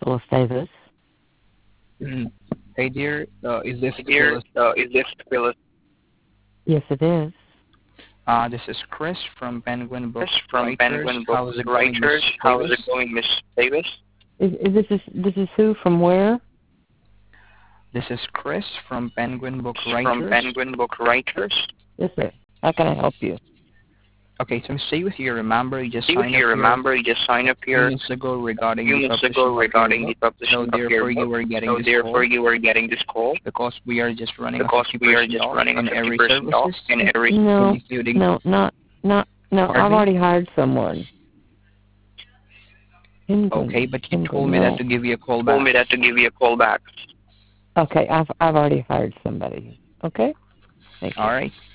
Phyllis Davis. Mhm. Hey dear, is this Dear, Phyllis? is this Phyllis Yes, it is. This is Chris from Penguin Book from Writers. Penguin Book How's it going, Miss Writers? How is Davis? it going, Miss Davis? This is who from where? This is Chris from Penguin Book From Writers. Penguin Book Writers. Yes, sir. How can I help you? Okay, so see with you remember you just If signed up you here remember, you just signed up a few here minutes ago regarding few the minutes publishing ago of your regarding the book. publishing So of therefore your you book. were getting So this therefore call you were getting this call because we are just running a because we are 50% just off running a on every 50% off services, in every. No, including. no, no. I've Pardon me? already hired someone. Okay, but you told Penguin, me that no. to give you a call Told back. me that to give you a call back. Okay, I've already hired somebody. Okay. Thank you. All right.